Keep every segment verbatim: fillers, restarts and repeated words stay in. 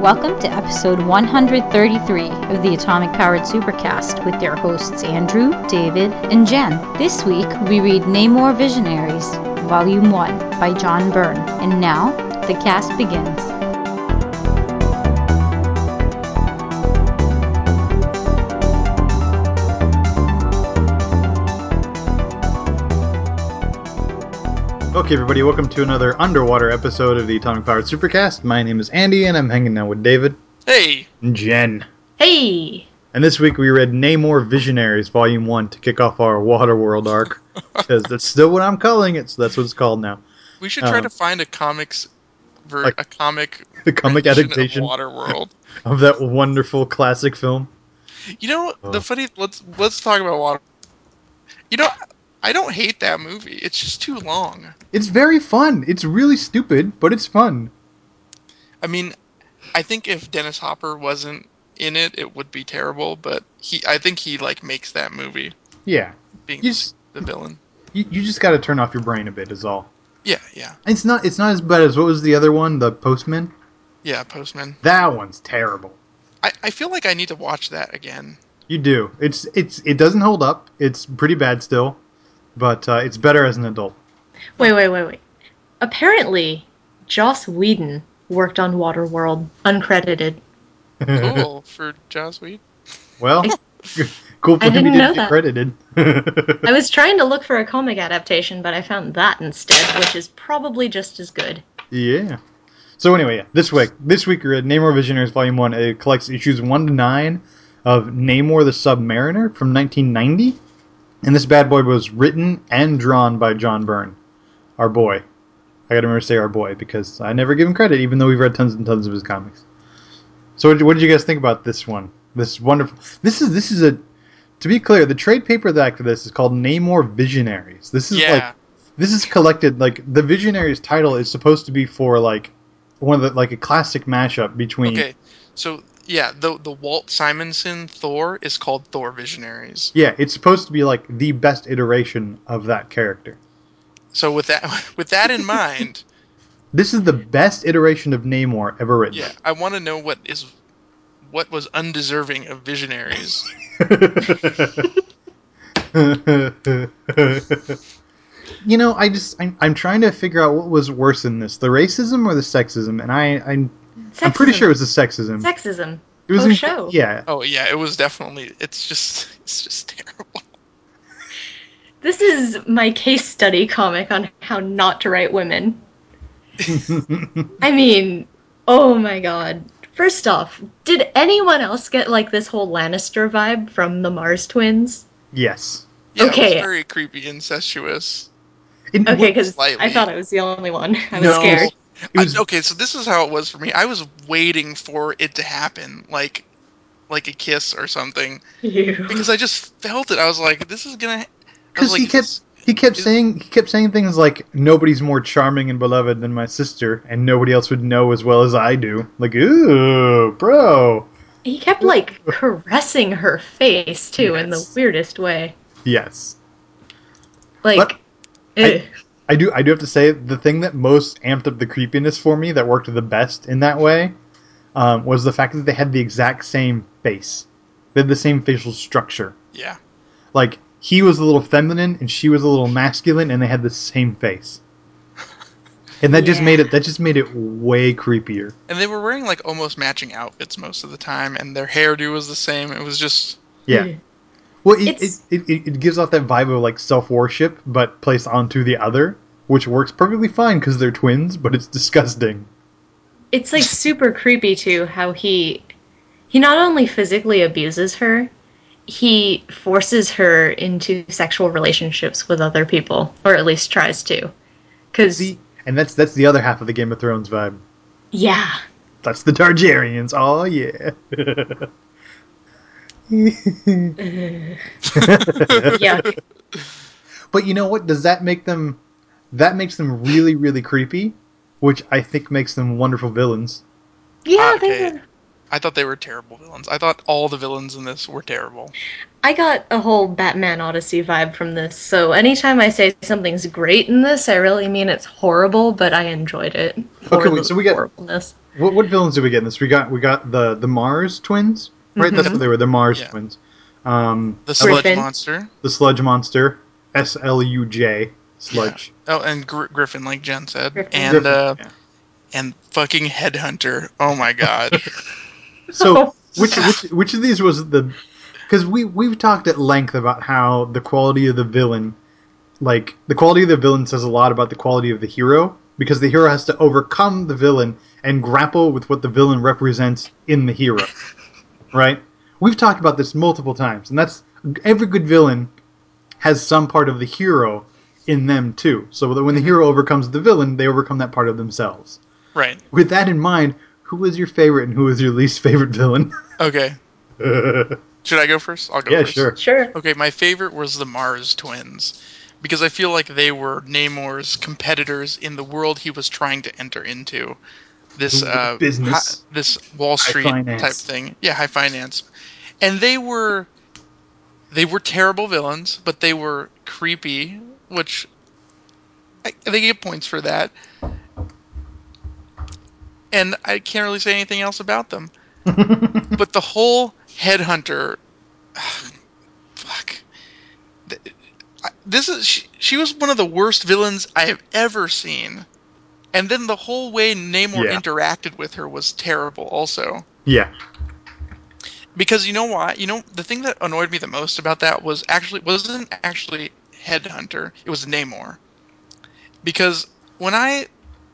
Welcome to episode one hundred thirty-three of the Atomic Powered Supercast with their hosts Andrew, David, and Jen. This week we read Namor Visionaries, Volume one by John Byrne. And now, the cast begins. Okay, everybody, welcome to another underwater episode of the Atomic Powered Supercast. My name is Andy, and I'm hanging out with David. Hey! And Jen. Hey! And this week we read Namor Visionaries, Volume one, to kick off our Waterworld arc. Because that's still what I'm calling it, so that's what it's called now. We should try um, to find a comics... Ver- like, a comic... The comic adaptation of Waterworld. Of that wonderful classic film. You know, oh. the funny... Let's, let's talk about Water... You know... I don't hate that movie. It's just too long. It's very fun. It's really stupid, but it's fun. I mean, I think if Dennis Hopper wasn't in it, it would be terrible, but he, I think he, like, makes that movie. Yeah. Being you just, the villain. You, you just gotta turn off your brain a bit, is all. Yeah, yeah. It's not, it's not as bad as, what was the other one? The Postman? Yeah, Postman. That one's terrible. I, I feel like I need to watch that again. You do. It's, it's, it doesn't hold up. It's pretty bad still. But uh, it's better as an adult. Wait, wait, wait, wait. Apparently, Joss Whedon worked on Waterworld, uncredited. Cool, for Joss Whedon. Well, cool for I him didn't he know didn't get that. credited. I was trying to look for a comic adaptation, but I found that instead, which is probably just as good. Yeah. So anyway, yeah, this week, this week we read Namor Visionaries Volume one. It collects issues one to nine of Namor the Submariner from nineteen ninety. And this bad boy was written and drawn by John Byrne, our boy. I gotta remember to say our boy, because I never give him credit, even though we've read tons and tons of his comics. So what did, what did you guys think about this one? This wonderful... This is this is a... To be clear, the trade paperback for this is called Namor Visionaries. This is Yeah. like... This is collected, like, the Visionaries title is supposed to be for, like, one of the, like, a classic mashup between... Okay, so... Yeah, the the Walt Simonson Thor is called Thor Visionaries. Yeah, it's supposed to be like the best iteration of that character. So with that with that in mind, this is the best iteration of Namor ever written. Yeah, I want to know what is what was undeserving of Visionaries. You know, I just I'm, I'm trying to figure out what was worse in this, the racism or the sexism, and I I'm Sexism. I'm pretty sure it was the sexism. Sexism. It was Oh, in, show. Yeah. Oh yeah, it was definitely. It's just it's just terrible. This is my case study comic on how not to write women. I mean, oh my god. First off, did anyone else get like this whole Lannister vibe from the Mars twins? Yes. Yeah, Okay. It was very creepy, incestuous. It, Okay, because Slightly. I thought I was the only one. I was No. scared. It was- I, okay, so this is how it was for me. I was waiting for it to happen, like like a kiss or something, Ew. because I just felt it. I was like, this is gonna. I was Because like, he is kept this- he kept is- saying he kept saying things like nobody's more charming and beloved than my sister, and nobody else would know as well as I do. Like, ooh, bro. He kept like caressing her face too in the Yes. weirdest way. Yes. Like, But ugh. I do I do have to say the thing that most amped up the creepiness for me, that worked the best in that way, um, was the fact that they had the exact same face. They had the same facial structure. Yeah. Like, he was a little feminine and she was a little masculine, and they had the same face. And that just Yeah. made it that just made it way creepier. And they were wearing like almost matching outfits most of the time, and their hairdo was the same. It was just Yeah. Ugh. Well, it, it, It's- it, it, it gives off that vibe of like self-worship, but placed onto the other, which works perfectly fine because they're twins, but it's disgusting. It's like super creepy too how he he not only physically abuses her, he forces her into sexual relationships with other people, or at least tries to. Cuz See, and that's that's the other half of the Game of Thrones vibe. yeah. That's the Targaryens. Oh yeah. Yuck. But you know what? Does that make them? That makes them really, really creepy, which I think makes them wonderful villains. Yeah, Okay. they were. I thought they were terrible villains. I thought all the villains in this were terrible. I got a whole Batman Odyssey vibe from this, so anytime I say something's great in this, I really mean it's horrible, but I enjoyed it for Okay, wait, the so we got- horribleness. what, what villains did we get in this? We got we got the the Mars twins, right? Mhm. That's what they were. The Mars Yeah. twins. Um, The sludge Griffin. monster. the Sludge Monster, S L U J, Sludge. Yeah. Oh, and Gr- Griffin, like Jen said, Griffin. and Griffin, uh, yeah. and fucking Headhunter. Oh my god. So Oh, which God. which which of these was the? Because we we've talked at length about how the quality of the villain, like the quality of the villain, says a lot about the quality of the hero. Because the hero has to overcome the villain and grapple with what the villain represents in the hero, right? We've talked about this multiple times, and that's every good villain has some part of the hero in them too. So that when the Mhm. hero overcomes the villain, they overcome that part of themselves. Right. With that in mind, who was your favorite and who was your least favorite villain? Okay. Should I go first? I'll go Yeah, first. sure. Sure. Okay, my favorite was the Mars twins because I feel like they were Namor's competitors in the world he was trying to enter into. This Ooh, uh, business. hi, this Wall High Street finance. type thing. Yeah, high finance. And they were they were terrible villains, but they were creepy, which I, they get points for that. And I can't really say anything else about them. But the whole Headhunter, fuck. This is she, she was one of the worst villains I have ever seen. And then the whole way Namor Yeah. interacted with her was terrible also. Yeah. Because you know why? You know, the thing that annoyed me the most about that was actually wasn't actually Headhunter, it was Namor. Because when I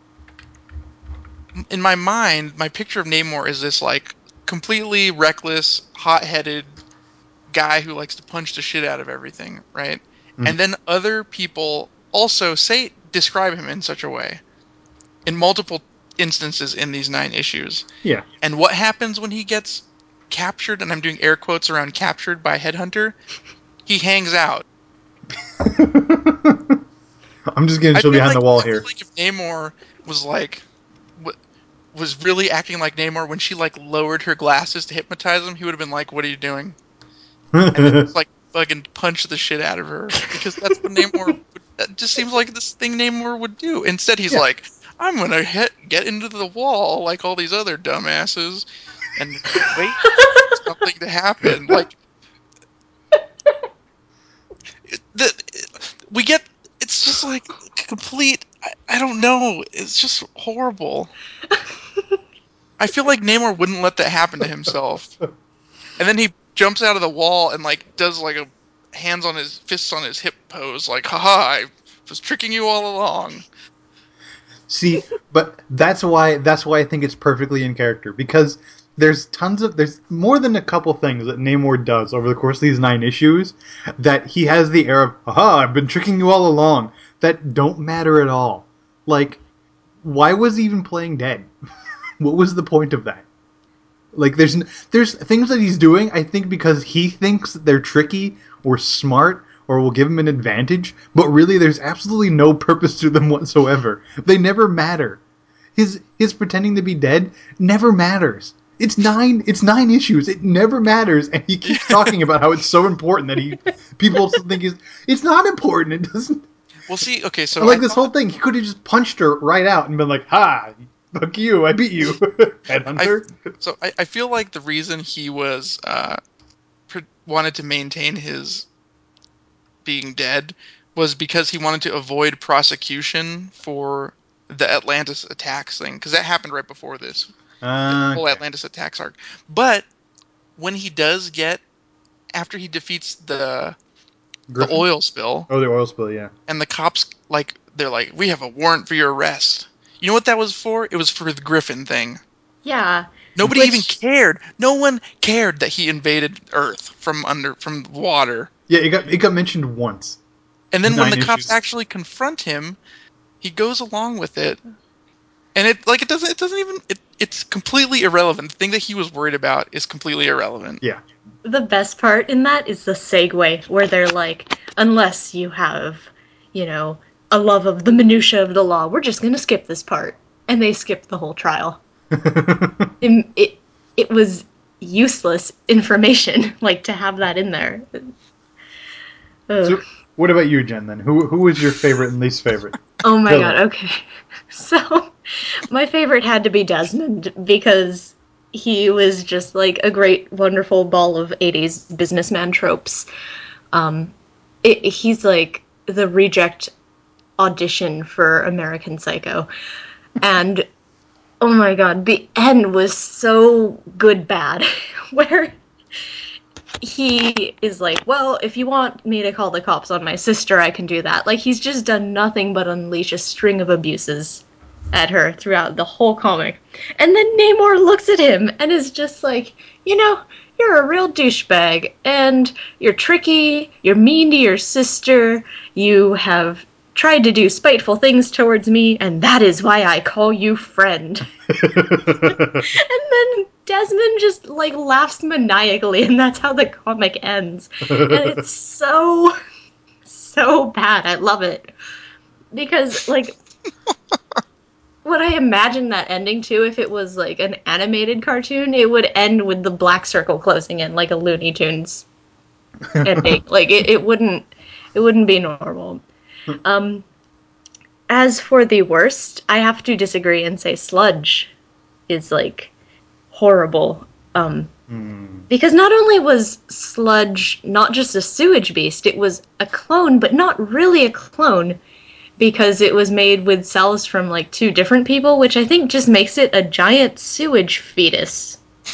in my mind, my picture of Namor is this like completely reckless, hot-headed guy who likes to punch the shit out of everything, right? Mhm. And then other people also say describe him in such a way in multiple instances in these nine issues. Yeah. And what happens when he gets captured, and I'm doing air quotes around captured by Headhunter? He hangs out. I'm just getting I chill feel behind like the wall I feel here. like if Namor was like w- was really acting like Namor when she like lowered her glasses to hypnotize him, he would have been like, "What are you doing?" And then just like fucking punch the shit out of her because that's what Namor. Would, that just seems like this thing Namor would do. Instead, he's Yeah. like, "I'm gonna hit, get into the wall like all these other dumbasses, and wait for something to happen." Like the we get. It's just like complete. I, I don't know. It's just horrible. I feel like Namor wouldn't let that happen to himself. And then he jumps out of the wall and like does like a hands on his fists on his hip pose, like, haha, I was tricking you all along. See, but that's why that's why I think it's perfectly in character because there's tons of there's more than a couple things that Namor does over the course of these nine issues that he has the air of, haha, I've been tricking you all along, that don't matter at all. Like, why was he even playing dead? What was the point of that? Like, there's there's things that he's doing, I think, because he thinks that they're tricky or smart or will give him an advantage, but really there's absolutely no purpose to them whatsoever. They never matter. His his pretending to be dead never matters. It's nine it's nine issues. It never matters, and he keeps talking about how it's so important that he people think is it's not important. It doesn't. Well, see, okay, so And like I this thought, whole thing, he could have just punched her right out and been like, "Ha, fuck you, I beat you, I headhunter." so I, I feel like the reason he was uh pr- wanted to maintain his being dead was because he wanted to avoid prosecution for the Atlantis attacks thing, because that happened right before this, the Uh, whole okay. Atlantis attacks arc. But when he does get after he defeats the the Griffin? oil spill, Oh, the oil spill, yeah. and the cops like they're like, we have a warrant for your arrest. You know what that was for? It was for the Griffin thing. Yeah. Nobody even Which, cared. No one cared that he invaded Earth from under from water. Yeah, it got it got mentioned once. And then when Nine the cops issues. actually confront him, he goes along with it. And it like it doesn't it doesn't even it, it's completely irrelevant. The thing that he was worried about is completely irrelevant. Yeah. the best part in that is the segue where they're like, unless you have, you know, a love of the minutia of the law, we're just going to skip this part. And they skipped the whole trial. It, it, it was useless information, like, to have that in there. Ugh. So, what about you, Jen? Then, who who was your favorite and least favorite? Oh my god, villain? okay. So, My favorite had to be Desmond because he was just like a great, wonderful ball of eighties businessman tropes. Um, it, he's like the reject audition for American Psycho. And oh my god, the end was so good bad. Where he is like, well, if you want me to call the cops on my sister, I can do that. Like, he's just done nothing but unleash a string of abuses at her throughout the whole comic. And then Namor looks at him and is just like, you know, you're a real douchebag, and you're tricky, you're mean to your sister, you have tried to do spiteful things towards me, and that is why I call you friend. And then Desmond just, like, laughs maniacally, and that's how the comic ends. And it's so, so bad. I love it. Because, like, when I imagine that ending, too, if it was, like, an animated cartoon, it would end with the black circle closing in, like a Looney Tunes ending. Like, it, it wouldn't, it wouldn't be normal. Um, as for the worst, I have to disagree and say Sludge is, like, horrible. Um, Mm. because not only was Sludge not just a sewage beast, it was a clone, but not really a clone, because it was made with cells from, like, two different people, which I think just makes it a giant sewage fetus.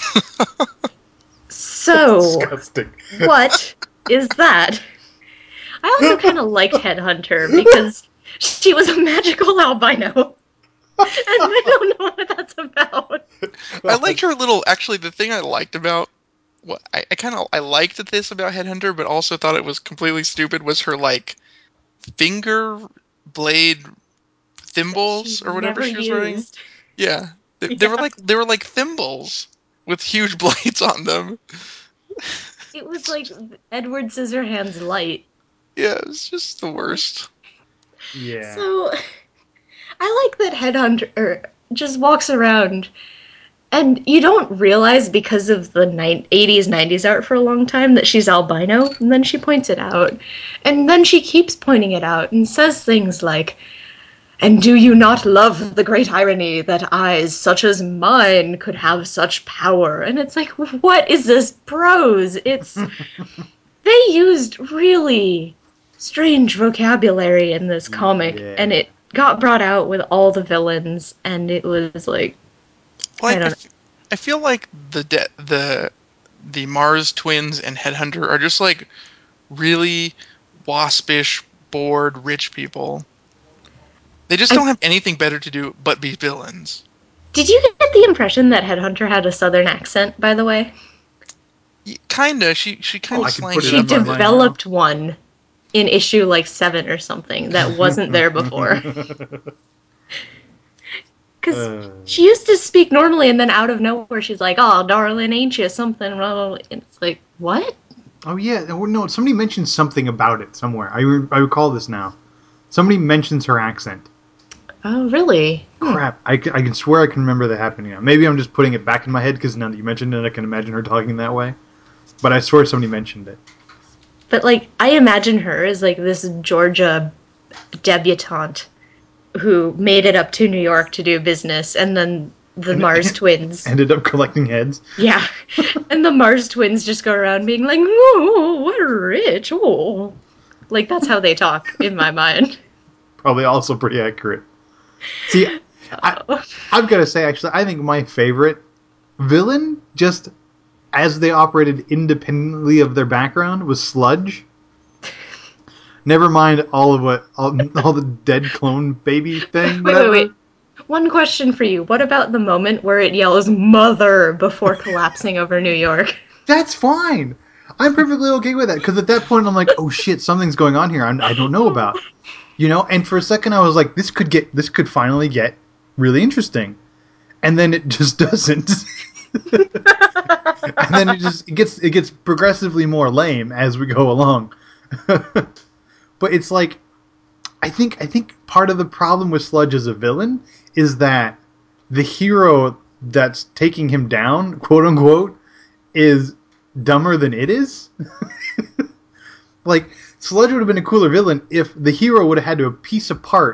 So, Disgusting. what is that? I also kind of liked Headhunter, because she was a magical albino. And I don't know what that's about. I liked her little. Actually, the thing I liked about what I, I kind of I liked this about Headhunter, but also thought it was completely stupid. Was her like finger blade thimbles She or whatever never she was wearing? used. Yeah, they, they were Yeah. like they were like thimbles with huge blades on them. It was like Edward Scissorhands light. Yeah, it's just the worst. Yeah. So, I like that Headhunter just walks around, and you don't realize because of the eighties, nineties art for a long time that she's albino, and then she points it out. And then she keeps pointing it out and says things like, "And do you not love the great irony that eyes such as mine could have such power?" And it's like, what is this prose? It's... They used really strange vocabulary in this comic, Yeah. and it got brought out with all the villains, and it was like, I Like I, don't know. f- I feel like the de- the the Mars twins and Headhunter are just like really waspish, bored, rich people. They just I, don't have anything better to do but be villains. did you get the impression that Headhunter had a southern accent, by the way? Y- Kinda. She she kind Oh, of I can put slanged it it She up in my on there. mind now. developed one in issue like seven or something that wasn't there before. Because Uh, she used to speak normally, and then out of nowhere, she's like, "Oh, darling, ain't you something?" And it's like, what? oh yeah, no, no, somebody mentioned something about it somewhere. I, re- I recall this now. Somebody mentions her accent. Oh, really? Hmm. Crap, I, c- I can swear I can remember that happening now. Maybe I'm just putting it back in my head because now that you mentioned it, I can imagine her talking that way. But I swear somebody mentioned it. But, like, I imagine her as, like, this Georgia debutante who made it up to New York to do business, and then the And- Mars twins. Ended up collecting heads. Yeah. And the Mars twins just go around being like, "Oh, we're rich, oh." Like, that's how they talk, in my mind. Probably also pretty accurate. See, I, Oh. I've got to say, actually, I think my favorite villain, just as they operated independently of their background, was Sludge. Never mind all of what all, all the dead clone baby thing. Wait, Whatever. wait, wait. One question for you. What about the moment where it yells "Mother" before collapsing over New York? That's fine. I'm perfectly okay with that because at that point I'm like, oh shit, something's going on here I'm, I don't know about. You know, and for a second I was like, this could get, this could finally get really interesting, and then it just doesn't. And then it just it gets it gets progressively more lame as we go along. But it's like, I think I think part of the problem with Sludge as a villain is that the hero that's taking him down, quote unquote, is dumber than it is. Like, Sludge would have been a cooler villain if the hero would have had to piece apart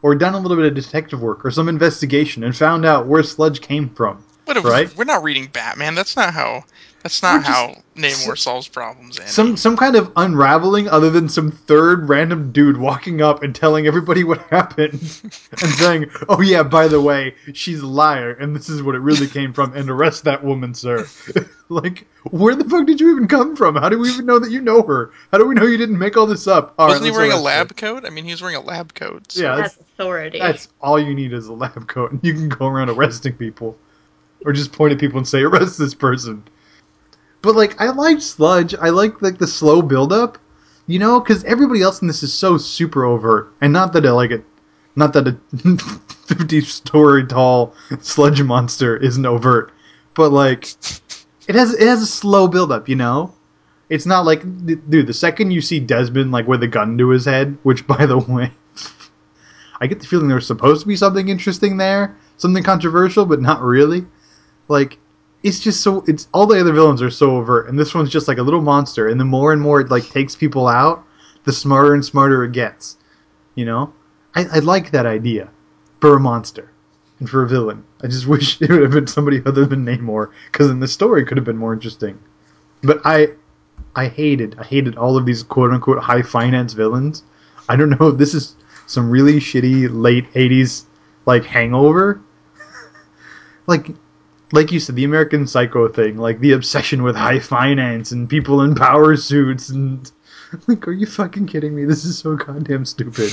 or done a little bit of detective work or some investigation and found out where Sludge came from. What if right? we're not reading Batman? That's not how. That's not We're just- how Namor solves problems. Andy. Some some kind of unraveling other than some third random dude walking up and telling everybody what happened and saying, "Oh yeah, by the way, she's a liar and this is what it really came from and arrest that woman, sir." Like, where the fuck did you even come from? How do we even know that you know her? How do we know you didn't make all this up? All Wasn't right, he let's wearing a arrest her. lab coat? I mean, he was wearing a lab coat. So. Yeah, That's that's, authority. that's all you need is a lab coat and you can go around arresting people. Or just point at people and say, arrest this person. But, like, I like Sludge. I like, like, the slow build-up. You know, because everybody else in this is so super overt. And not that I like it. Not that a fifty-story tall sludge monster isn't overt. But, like, it has it has a slow build-up, you know? It's not like... Dude, the second you see Desmond, like, with a gun to his head, which, by the way... I get the feeling there was supposed to be something interesting there. Something controversial, but not really. Like, it's just so... It's all the other villains are so overt, and this one's just like a little monster, and the more and more it, like, takes people out, the smarter and smarter it gets. You know? I, I like that idea. For a monster. And for a villain. I just wish it would have been somebody other than Namor, because then the story could have been more interesting. But I... I hated, I hated all of these quote-unquote high-finance villains. I don't know if this is some really shitty late eighties, like, hangover. like... Like you said, the American Psycho thing, like the obsession with high finance and people in power suits, and like, are you fucking kidding me? This is so goddamn stupid.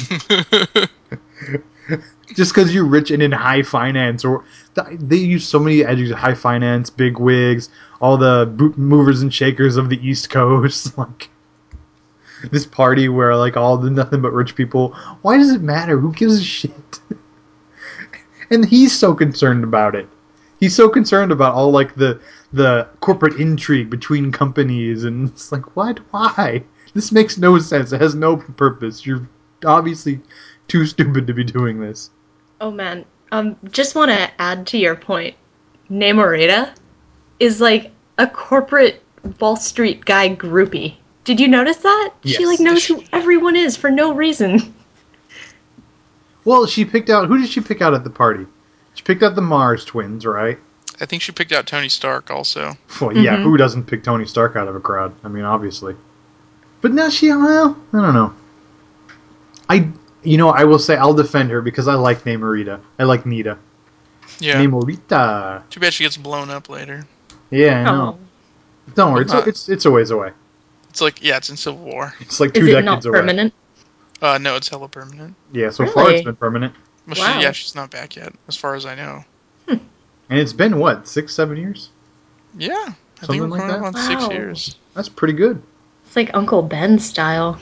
Just because you're rich and in high finance, or they use so many adjectives: high finance, big wigs, all the boot movers and shakers of the East Coast, like this party where like all the nothing but rich people. Why does it matter? Who gives a shit? And he's so concerned about it. He's so concerned about all, like, the the corporate intrigue between companies, and it's like, what? Why? This makes no sense. It has no purpose. You're obviously too stupid to be doing this. Oh man, um, just want to add to your point. Namorita is like a corporate Wall Street guy groupie. Did you notice that? Yes. She like knows who everyone is for no reason. Well, she picked out... Who did she pick out at the party? She picked out the Mars twins, right? I think she picked out Tony Stark also. Well, yeah, Mhm. who doesn't pick Tony Stark out of a crowd? I mean, obviously. But no, she... Well, I don't know. I... You know, I will say I'll defend her because I like Namorita. I like Nita. Yeah. Namorita. Too bad she gets blown up later. Yeah, I know. Oh. Don't worry, it's, Uh-huh. it's, it's a ways away. It's like, yeah, it's in Civil War. It's like two Is it decades not away. permanent? Uh, no, it's hella permanent. Yeah, so far it's Really? been permanent. Well, Wow. she, yeah, she's not back yet, as far as I know. And it's been, what, six, seven years? Yeah, I Something think we're like coming that? up on six Wow. years. That's pretty good. It's like Uncle Ben style.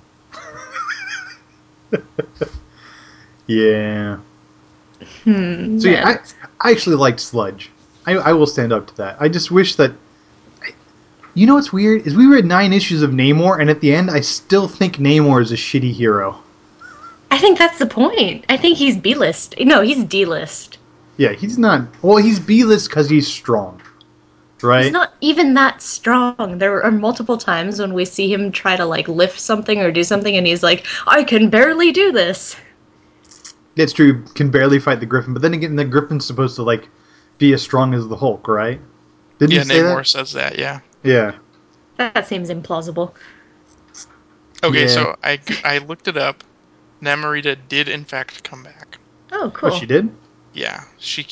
Yeah. Hmm. So yeah, man. I, I actually liked Sludge. I, I will stand up to that. I just wish that... You know what's weird? Is we read nine issues of Namor, and at the end, I still think Namor is a shitty hero. I think that's the point. I think he's B-list. No, he's D-list. Yeah, he's not... Well, he's B-list because he's strong. Right? He's not even that strong. There are multiple times when we see him try to, like, lift something or do something, and he's like, I can barely do this. It's true, can barely fight the Griffin, but then again, the Griffin's supposed to, like, be as strong as the Hulk, right? Didn't Yeah, he say Namor that? says that, yeah. Yeah. That seems implausible. Okay, Yeah. so I, I looked it up. Namorita did, in fact, come back. Oh, cool. Oh, she did? Yeah, she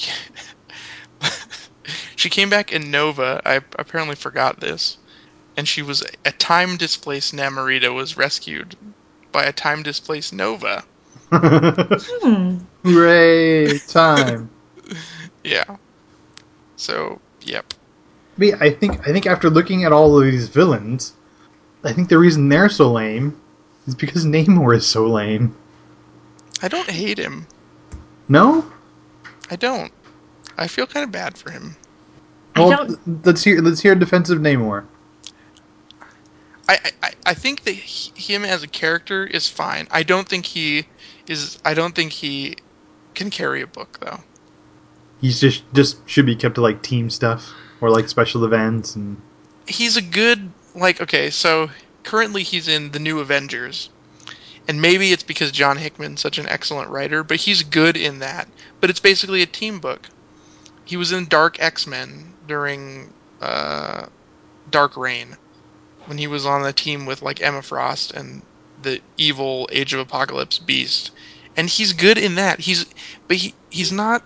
she came back in Nova. I apparently forgot this. And she was a time-displaced Namorita was rescued by a time-displaced Nova. Hmm. Hooray! Time. Yeah. So, yep. Me, I think I think after looking at all of these villains, I think the reason they're so lame is because Namor is so lame. I don't hate him. No? I don't. I feel kind of bad for him. I Well, don't... th- let's hear let's hear defensive Namor. I, I, I think that he, him as a character is fine. I don't think he is. I don't think he can carry a book though. He's just just should be kept to like team stuff or like special events and He's a good like okay. So currently he's in the New Avengers, And maybe it's because John Hickman's such an excellent writer, but he's good in that. But it's basically a team book. He was in Dark X-Men during uh, Dark Reign, when he was on a team with like Emma Frost and the evil Age of Apocalypse Beast. And he's good in that. He's but he he's not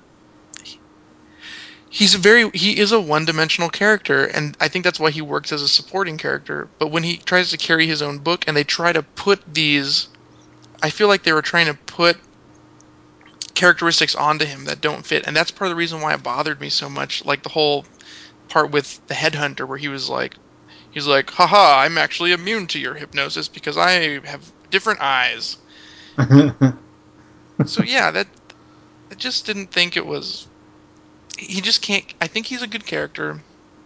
he's very he is a one-dimensional character, and I think that's why he works as a supporting character. But when he tries to carry his own book and they try to put these, I feel like they were trying to put characteristics onto him that don't fit, and that's part of the reason why it bothered me so much. Like the whole part with the headhunter where he was like he's like, haha, I'm actually immune to your hypnosis because I have different eyes. So yeah, that I just didn't think it was. He just can't. I think he's a good character.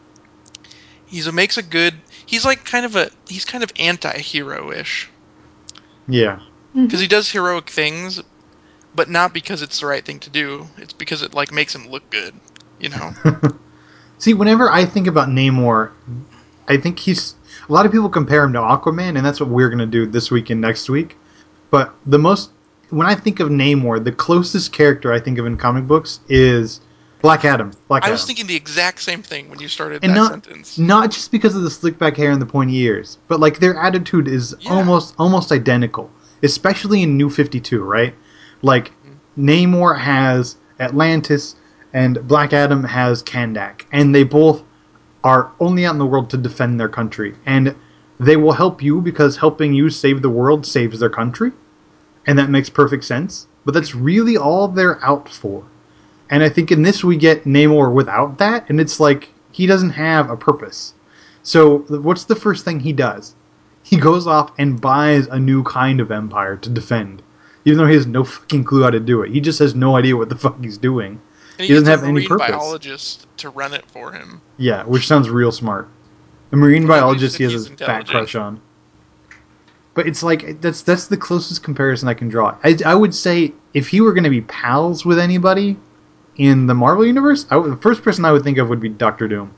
He's a makes a good. He's like kind of a. He's kind of anti-hero-ish Yeah. because he does heroic things, but not because it's the right thing to do. It's because it like makes him look good. You know. See, whenever I think about Namor, I think he's... A lot of people compare him to Aquaman, and that's what we're going to do this week and next week. But the most... When I think of Namor, the closest character I think of in comic books is Black Adam. Black I Adam. was thinking the exact same thing when you started and that not, sentence. Not just because of the slick back hair and the pointy ears, but like their attitude is Yeah. almost almost identical, especially in New fifty-two, right? Like, mm-hmm. Namor has Atlantis, and Black Adam has Kandak, and they both are only out in the world to defend their country, and they will help you because helping you save the world saves their country, and that makes perfect sense, but that's really all they're out for. And I think in this we get Namor without that, and it's like, he doesn't have a purpose. So what's the first thing he does? He goes off and buys a new kind of empire to defend, even though he has no fucking clue how to do it. He just has no idea what the fuck he's doing. And he, he doesn't gets have a any marine purpose. biologist to run it for him. Yeah, which sounds real smart. A marine Well, biologist he has he's a fat intelligent. crush on. But it's like, that's that's the closest comparison I can draw. I, I would say if he were going to be pals with anybody in the Marvel Universe, I would, the first person I would think of would be Doctor Doom.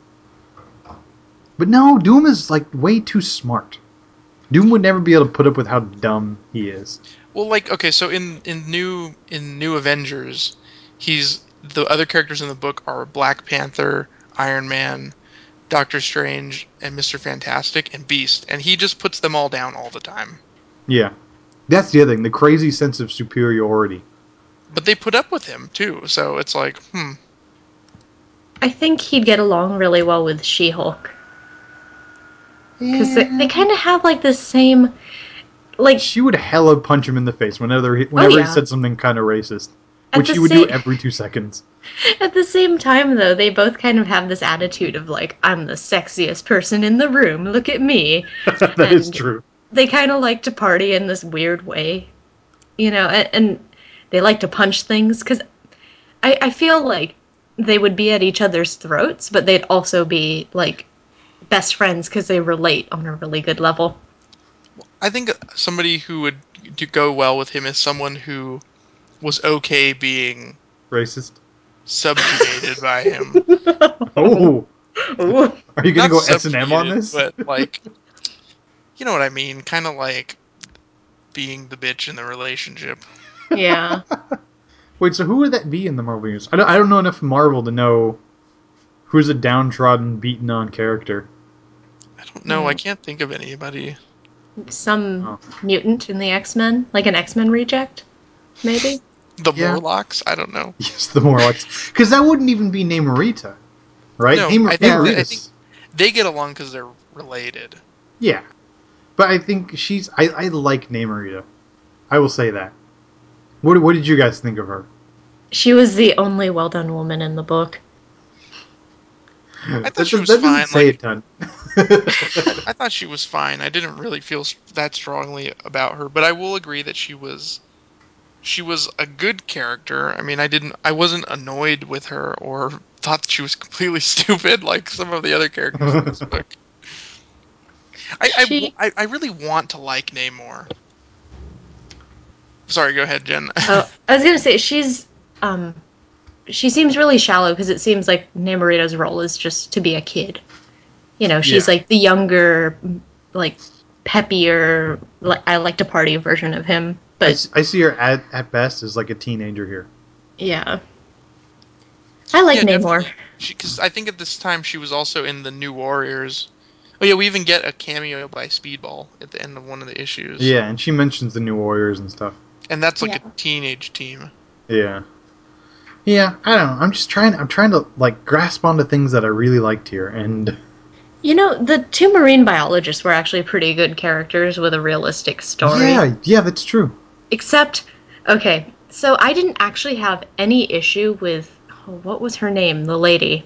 But no, Doom is like way too smart. Doom would never be able to put up with how dumb he is. Well, like, okay, so in, in new in New Avengers, he's the other characters in the book are Black Panther, Iron Man, Doctor Strange, and Mister Fantastic, and Beast, and he just puts them all down all the time. Yeah. That's the other thing, the crazy sense of superiority. But they put up with him, too, so it's like, hmm. I think he'd get along really well with She-Hulk. Because Yeah. they, they kind of have, like, the same... like She would hella punch him in the face whenever he, whenever oh, yeah. he said something kind of racist. At Which the he would sa- do every two seconds. At the same time, though, they both kind of have this attitude of, like, I'm the sexiest person in the room, look at me. That and is true. They kind of like to party in this weird way. You know, and, and they like to punch things, because I, I feel like they would be at each other's throats, but they'd also be, like, best friends because they relate on a really good level. I think somebody who would do go well with him is someone who was okay being Racist. subjugated by him. Oh! Ooh. Are you going to Not go S and M on subjugated, this? But, like, you know what I mean? Kind of like being the bitch in the relationship. Yeah. Wait, so who would that be in the Marvel Universe? I don't, I don't know enough Marvel to know who's a downtrodden, beaten-on character. I don't know. I can't think of anybody. Some Oh. mutant in the X-Men, like an X-Men reject, maybe? The Yeah. Morlocks? I don't know. Yes, the Morlocks. Because that wouldn't even be Namorita, right? No, Namor- I think, Namorita's- I think they get along because they're related. Yeah. But I think she's... I, I like Namorita. I will say that. What, what did you guys think of her? She was the only well-done woman in the book. I thought that she does, was that doesn't fine. say Like, a ton. I, I thought she was fine. I didn't really feel that strongly about her, but I will agree that she was she was a good character. I mean, I didn't I wasn't annoyed with her or thought that she was completely stupid like some of the other characters in this book. I, She... I, I really want to like Namor. Sorry, go ahead, Jen. oh, I was gonna say, she's, um, she seems really shallow, because it seems like Namorita's role is just to be a kid. You know, she's Yeah. like the younger, like, peppier, li- I like to party version of him. I, But s- I see her at, at best as like a teenager here. yeah, I like Yeah, Namor. definitely. Because I think at this time she was also in the New Warriors. Oh yeah, we even get a cameo by Speedball at the end of one of the issues. Yeah, and she mentions the New Warriors and stuff. And that's like Yeah. a teenage team. Yeah. Yeah, I don't know. I'm just trying. I'm trying to like grasp onto things that I really liked here, and You know, the two marine biologists were actually pretty good characters with a realistic story. yeah, yeah, that's true. Except, okay, so I didn't actually have any issue with, oh, what was her name, the lady?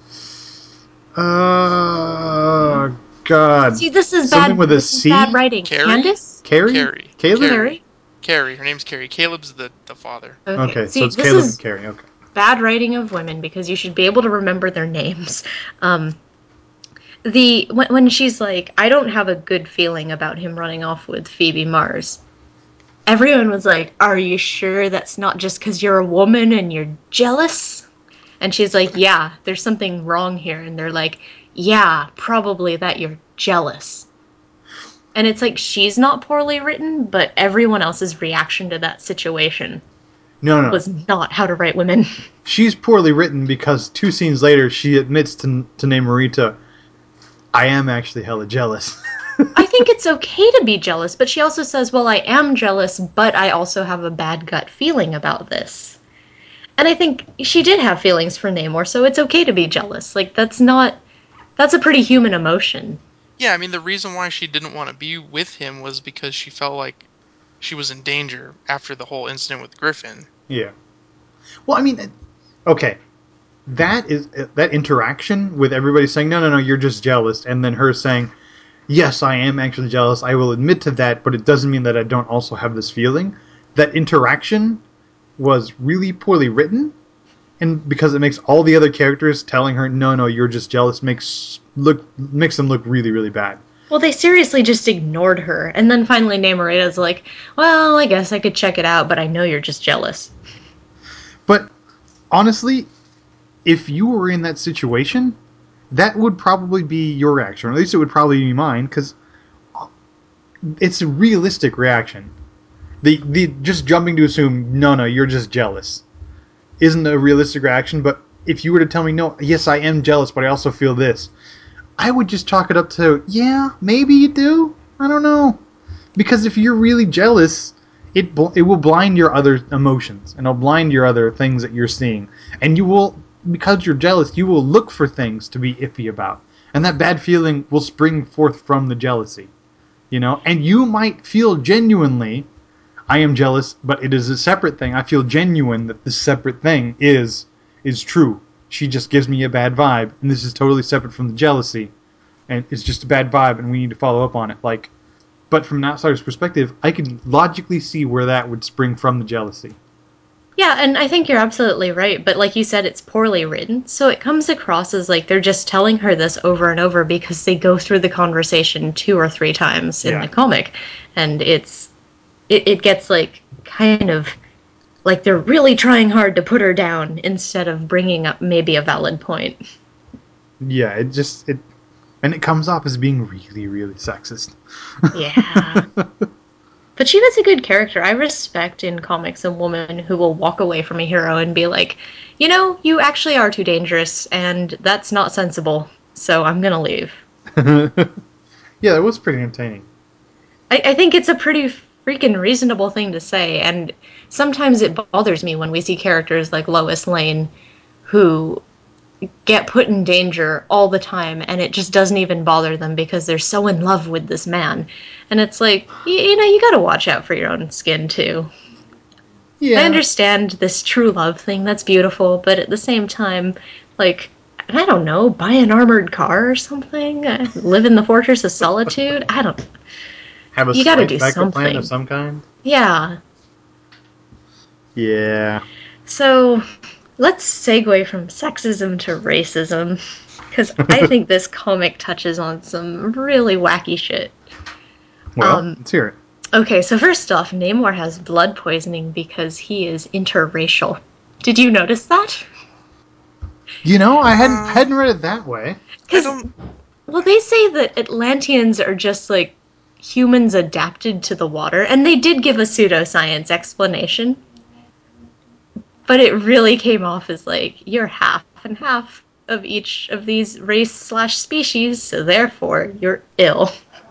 Uh, God, See, this is something bad. with a This is C? bad writing. Carrie? Candace? Carrie, Carrie. Caleb. Carrie? Carrie. Her name's Carrie. Caleb's the, the father. Okay. Okay, See, so it's this Caleb is and Carrie. Okay. bad writing of women because you should be able to remember their names. Um, the when, when she's like, I don't have a good feeling about him running off with Phoebe Mars. Everyone was like, are you sure that's not just because you're a woman and you're jealous? And she's like, yeah, there's something wrong here. And they're like, yeah, probably that you're jealous. And it's like she's not poorly written, but everyone else's reaction to that situation No, no, was not how to write women. she's poorly written because two scenes later she admits to to Namorita, I am actually hella jealous. I think it's okay to be jealous, but she also says, well, I am jealous, but I also have a bad gut feeling about this. And I think she did have feelings for Namor, so it's okay to be jealous. Like, that's not... That's a pretty human emotion. Yeah, I mean, the reason why she didn't want to be with him was because she felt like she was in danger after the whole incident with Griffin. Yeah. Well, I mean, okay. That is that interaction with everybody saying, no, no, no, you're just jealous, and then her saying, yes, I am actually jealous. I will admit to that, but it doesn't mean that I don't also have this feeling. That interaction was really poorly written, and because it makes all the other characters telling her, no, no, you're just jealous, makes look makes them look really, really bad. Well, they seriously just ignored her, and then finally Namorita's like, well, I guess I could check it out, but I know you're just jealous. But honestly, if you were in that situation, that would probably be your reaction, or at least it would probably be mine, because it's a realistic reaction. The the just jumping to assume, no, no, you're just jealous, isn't a realistic reaction. But if you were to tell me, no, yes, I am jealous, but I also feel this, I would just chalk it up to, yeah, maybe you do. I don't know. Because if you're really jealous, it bl- it will blind your other emotions, and it'll blind your other things that you're seeing. And you will, because you're jealous, you will look for things to be iffy about. And that bad feeling will spring forth from the jealousy. You know? And you might feel genuinely, I am jealous, but it is a separate thing. I feel genuine that this separate thing is is true. She just gives me a bad vibe, and this is totally separate from the jealousy. And it's just a bad vibe, and we need to follow up on it. Like, but from an outsider's perspective, I can logically see where that would spring from the jealousy. Yeah, and I think you're absolutely right, but like you said, it's poorly written, so it comes across as like they're just telling her this over and over because they go through the conversation two or three times in Yeah. the comic, and it's it, it gets like kind of like they're really trying hard to put her down instead of bringing up maybe a valid point. Yeah, it just it, and it comes off as being really, really sexist. Yeah. But she was a good character. I respect in comics a woman who will walk away from a hero and be like, you know, you actually are too dangerous, and that's not sensible, so I'm gonna leave. Yeah, that was pretty entertaining. I, I think it's a pretty freaking reasonable thing to say, and sometimes it bothers me when we see characters like Lois Lane who get put in danger all the time, and it just doesn't even bother them because they're so in love with this man. And it's like, you, you know, you gotta watch out for your own skin, too. Yeah, I understand this true love thing, that's beautiful, but at the same time, like, I don't know, buy an armored car or something? Uh, Live in the Fortress of Solitude? I don't... have a You gotta slight do backup plan something. of some kind. Yeah. Yeah. So, let's segue from sexism to racism, because I think this comic touches on some really wacky shit. Well, Um, let's hear it. Okay, so first off, Namor has blood poisoning because he is interracial. Did you notice that? You know, I hadn't Uh, hadn't read it that way. I Because, don't. well, they say that Atlanteans are just like humans adapted to the water, and they did give a pseudoscience explanation, but it really came off as like, you're half and half of each of these race slash species, so therefore you're ill.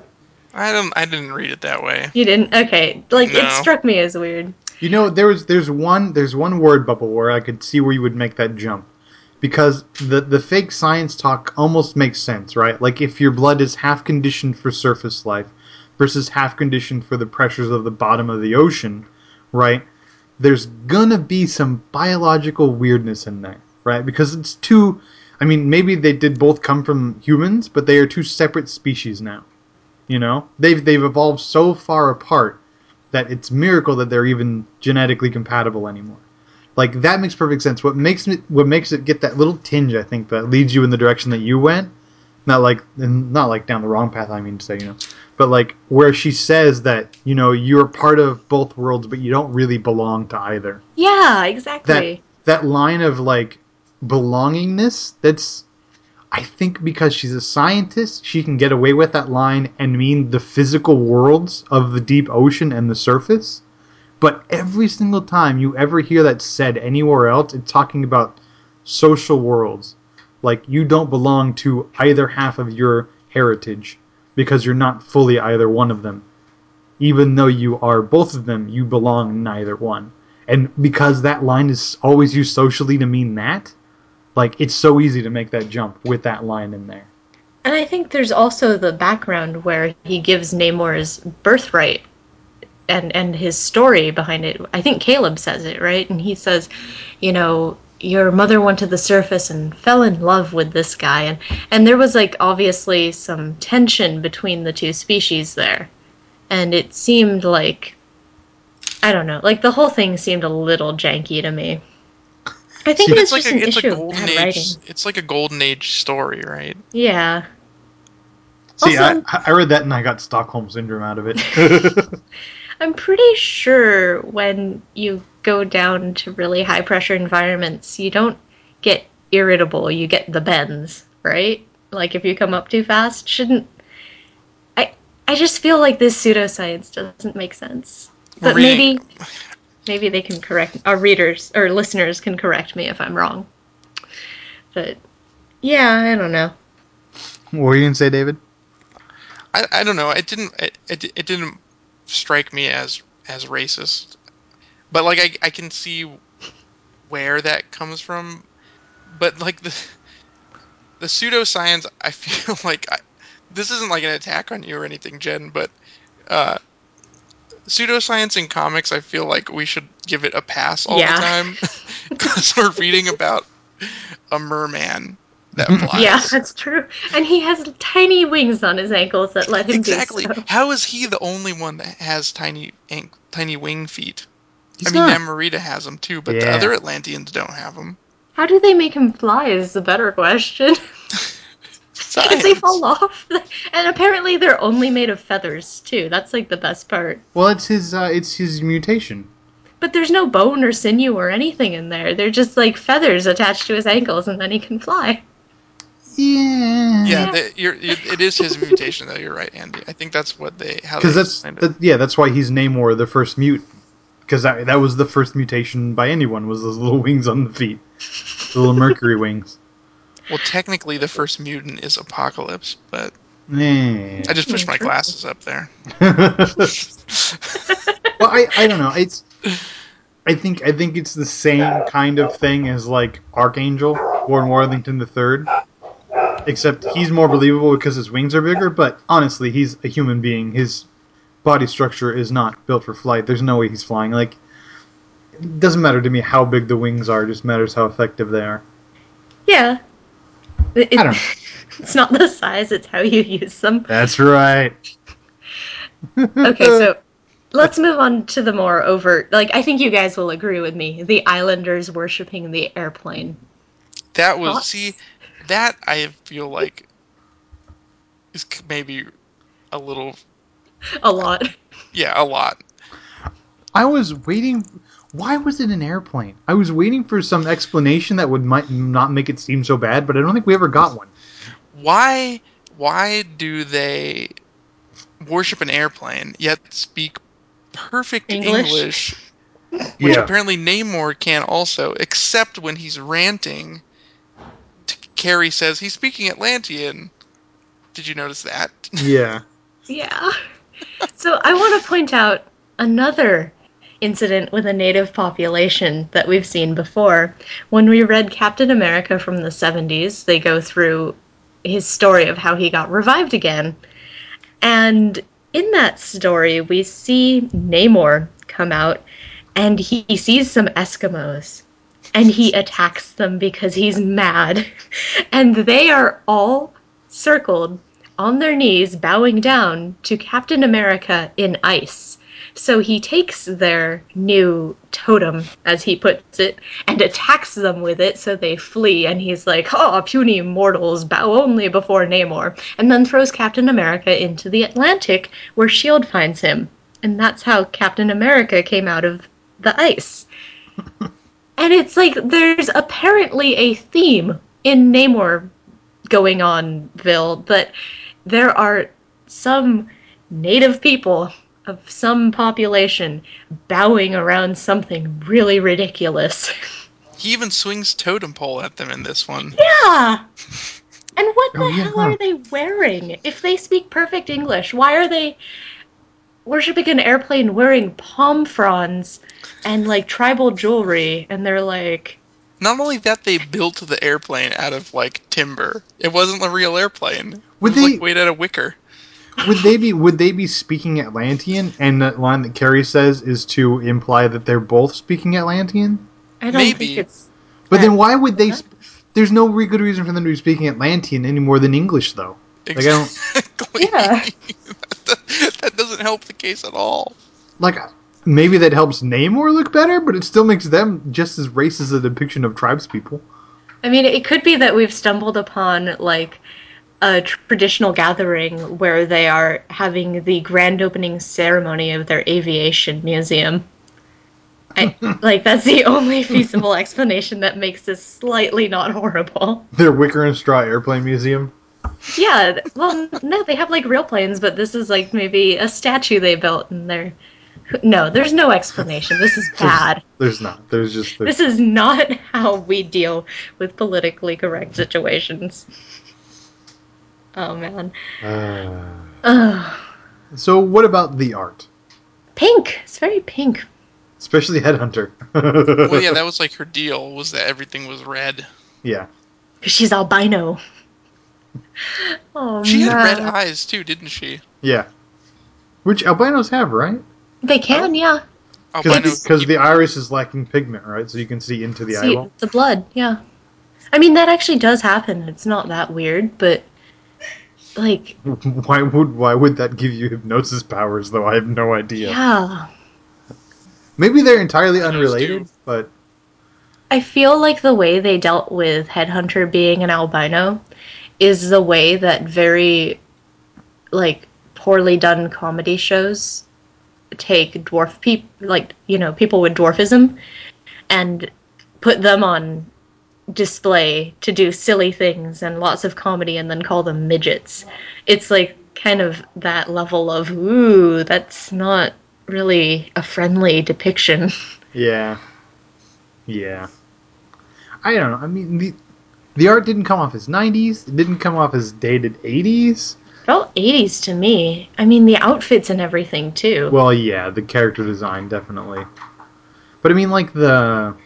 I don't. I didn't read it that way. You didn't? Okay. Like, No. it struck me as weird. You know, there was there's one there's one word bubble where I could see where you would make that jump. Because the the fake science talk almost makes sense, right? Like if your blood is half conditioned for surface life versus half conditioned for the pressures of the bottom of the ocean, right? There's gonna be some biological weirdness in there, right? Because it's two, I mean, maybe they did both come from humans, but they are two separate species now. You know? They've they've evolved so far apart that it's a miracle that they're even genetically compatible anymore. Like, that makes perfect sense. What makes it what makes it get that little tinge, I think, that leads you in the direction that you went, not like not like down the wrong path, I mean to say, you know, but like where she says that, you know, you're part of both worlds, but you don't really belong to either. Yeah, exactly. That that line of like belongingness, that's, I think because she's a scientist, she can get away with that line and mean the physical worlds of the deep ocean and the surface. But every single time you ever hear that said anywhere else, it's talking about social worlds. Like, you don't belong to either half of your heritage because you're not fully either one of them. Even though you are both of them, you belong in neither one. And because that line is always used socially to mean that, like, it's so easy to make that jump with that line in there. And I think there's also the background where he gives Namor's birthright and and his story behind it. I think Caleb says it, right? And he says, you know, your mother went to the surface and fell in love with this guy. And, and there was, like, obviously some tension between the two species there. And it seemed like, I don't know, like, the whole thing seemed a little janky to me. I think See, it was It's like just a an it's issue a of golden bad age. writing. It's like a golden age story, right? Yeah. See, Also, I, I read that and I got Stockholm Syndrome out of it. I'm pretty sure when you go down to really high pressure environments, you don't get irritable, you get the bends, right? Like if you come up too fast, shouldn't I I just feel like this pseudoscience doesn't make sense. We're But reading- maybe maybe they can correct our readers or listeners can correct me if I'm wrong. But yeah, I don't know. What were you going to say, David? I, I don't know. It didn't it, it, it didn't strike me as as racist, but like I I can see where that comes from. But like the the pseudoscience, I feel like I, this isn't like an attack on you or anything, Jen, but uh, pseudoscience in comics, I feel like we should give it a pass all Yeah. the time because we're reading about a merman that flies. Yeah, that's true. And he has tiny wings on his ankles that let him Exactly. do so. How is he the only one that has tiny ank- tiny wing feet? He's I mean, not. Namorita has them too, but the Yeah. other Atlanteans don't have them. How do they make him fly is the better question. If they fall off. And apparently they're only made of feathers, too. That's like the best part. Well, it's his uh, it's his mutation. But there's no bone or sinew or anything in there. They're just like feathers attached to his ankles and then he can fly. Yeah. Yeah, the, you're, you it is his mutation, though. You're right, Andy. I think that's what they how they Because that's explained it. that, yeah, that's why he's Namor, the first mutant. Because that that was the first mutation by anyone, was those little wings on the feet, the little Mercury wings. Well, technically, the first mutant is Apocalypse, but Yeah. I just pushed my True. glasses up there. Well, I, I don't know. It's I think I think it's the same kind of thing as like Archangel, Warren Worthington the Third, except he's more believable because his wings are bigger. But honestly, he's a human being. His body structure is not built for flight. There's no way he's flying. Like, it doesn't matter to me how big the wings are. It just matters how effective they are. Yeah. It, I don't know. It's not the size, it's how you use them. That's right. Okay, so let's move on to the more overt. Like, I think you guys will agree with me. The Islanders worshipping the airplane. That was Thoughts? see, that I feel like is c- maybe a little, A lot. yeah, a lot. I was waiting. Why was it an airplane? I was waiting for some explanation that would might not make it seem so bad, but I don't think we ever got one. Why why do they worship an airplane, yet speak perfect English? English, which Yeah. apparently Namor can also, except when he's ranting. T- Carrie says he's speaking Atlantean. Did you notice that? Yeah. Yeah. So I want to point out another incident with a native population that we've seen before. When we read Captain America from the seventies, they go through his story of how he got revived again. And in that story, we see Namor come out and he sees some Eskimos and he attacks them because he's mad. And they are all circled on their knees, bowing down to Captain America in ice. So he takes their new totem, as he puts it, and attacks them with it so they flee. And he's like, "Oh, puny mortals, bow only before Namor." And then throws Captain America into the Atlantic, where S H I E L D finds him. And that's how Captain America came out of the ice. And it's like there's apparently a theme in Namor going on, Vil, that there are some native people of some population bowing around something really ridiculous. He even swings totem pole at them in this one. Yeah! And what the Oh, yeah, hell huh. are they wearing? If they speak perfect English, why are they worshipping an airplane wearing palm fronds and like tribal jewelry? And they're like, Not only that, they built the airplane out of like timber. It wasn't a real airplane. It Would was they- like made out of wicker. Would they be would they be speaking Atlantean? And the line that Carrie says is to imply that they're both speaking Atlantean? I don't Maybe. think it's. But that- then why would they? What? Sp- There's no re- good reason for them to be speaking Atlantean any more than English, though. Like I don't Exactly. Yeah. that, that doesn't help the case at all. like. Maybe that helps Namor look better, but it still makes them just as racist a depiction of tribespeople. I mean, it could be that we've stumbled upon, like, a traditional gathering where they are having the grand opening ceremony of their aviation museum. I, like, that's the only feasible explanation that makes this slightly not horrible. Their wicker and straw airplane museum. Yeah, well, no, they have, like, real planes, but this is, like, maybe a statue they built, and they're... No, there's no explanation. This is bad. There's, there's not. There's just. There's, This is not how we deal with politically correct situations. Oh, man. uh, Ugh. so what about the art, Pink. It's very pink. especially Headhunter? Well, yeah, that was like her deal, was that everything was red. Yeah. Because she's albino. Oh, She man. had red eyes too, didn't she? Yeah. Which albinos have, right? They can, yeah. Albino. Because the iris is lacking pigment, right? So you can see into the See, eyeball. the blood, yeah. I mean, that actually does happen. It's not that weird, but, like, Why would why would that give you hypnosis powers, though? I have no idea. yeah. Maybe they're entirely Albinos unrelated, do. but I feel like the way they dealt with Headhunter being an albino is the way that very, like, poorly done comedy shows take dwarf people, like, you know, people with dwarfism, and put them on display to do silly things and lots of comedy and then call them midgets. It's like kind of that level of, ooh, that's not really a friendly depiction. yeah, yeah. I don't know. I mean, the the art didn't come off as nineties. It didn't come off as dated eighties. Felt eighties to me. I mean, the outfits and everything, too. Well, yeah, the character design definitely. But I mean, like the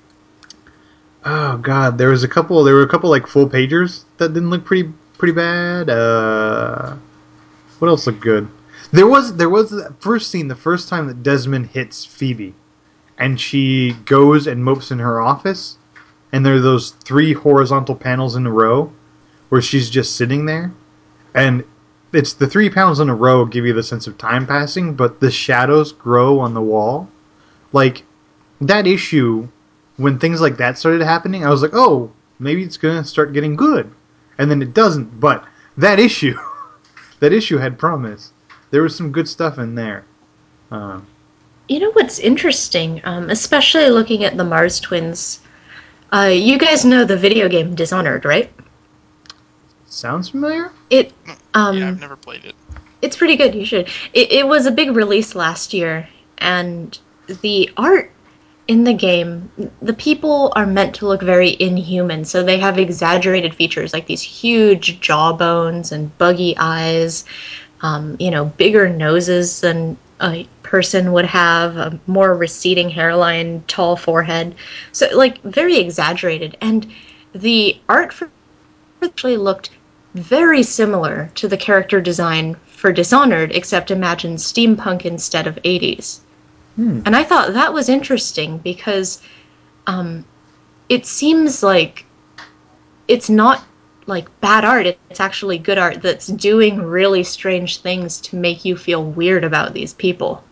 oh god, there was a couple. There were a couple like full pagers that didn't look pretty pretty bad. Uh, what else looked good? There was there was that first scene, the first time that Desmond hits Phoebe, and she goes and mopes in her office, and there are those three horizontal panels in a row where she's just sitting there, and it's the three panels in a row give you the sense of time passing, but the shadows grow on the wall. Like that issue, when things like that started happening, I was like, oh, maybe it's gonna start getting good, and then it doesn't. But that issue, that issue had promise. There was some good stuff in there. Uh, You know what's interesting, um, especially looking at the Mars twins, uh, you guys know the video game Dishonored, right? sounds familiar? It, um, Yeah, I've never played it. It's pretty good. You should. It, it was a big release last year, and the art in the game, the people are meant to look very inhuman, so they have exaggerated features like these huge jawbones and buggy eyes, um, you know, bigger noses than a person would have, a more receding hairline, tall forehead. So, like, very exaggerated. And the art for actually looked very similar to the character design for Dishonored, except imagine steampunk instead of eighties. Hmm. And I thought that was interesting because um, it seems like it's not like bad art, it's actually good art that's doing really strange things to make you feel weird about these people.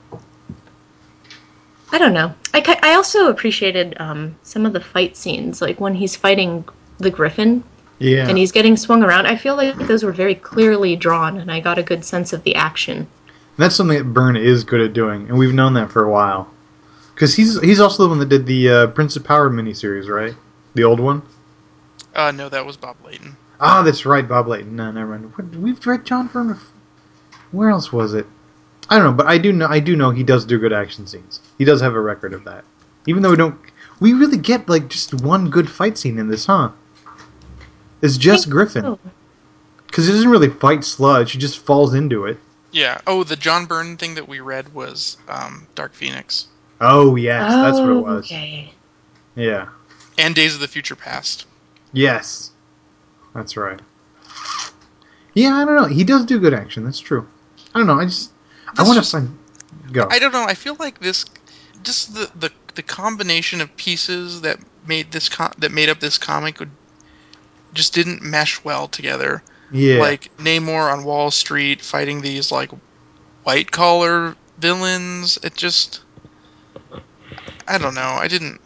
I don't know. I, I also appreciated um, some of the fight scenes, like when he's fighting the Griffin Yeah. and he's getting swung around. I feel like those were very clearly drawn, and I got a good sense of the action. That's something that Byrne is good at doing, and we've known that for a while. Because he's he's also the one that did the uh, Prince of Power miniseries, right? The old one? Uh, no, that was Bob Layton. Ah, that's right, Bob Layton. No, never mind. What, we've read John Byrne. Where else was it? I don't know, but I do know I do know he does do good action scenes. He does have a record of that. Even though we don't, we really get like just one good fight scene in this, huh? It's just Griffin, Oh. because he doesn't really fight Sludge. He just falls into it. Yeah. Oh, the John Byrne thing that we read was um, Dark Phoenix. Oh yes, that's what it Oh, was. okay. Yeah. And Days of the Future Past. Yes, that's right. Yeah, I don't know. He does do good action. That's true. I don't know. I just I This want to just- find go. I don't know. I feel like this, just the, the, the combination of pieces that made this com- that made up this comic would just didn't mesh well together. Yeah. Like Namor on Wall Street fighting these like white collar villains. It just, I don't know. I didn't.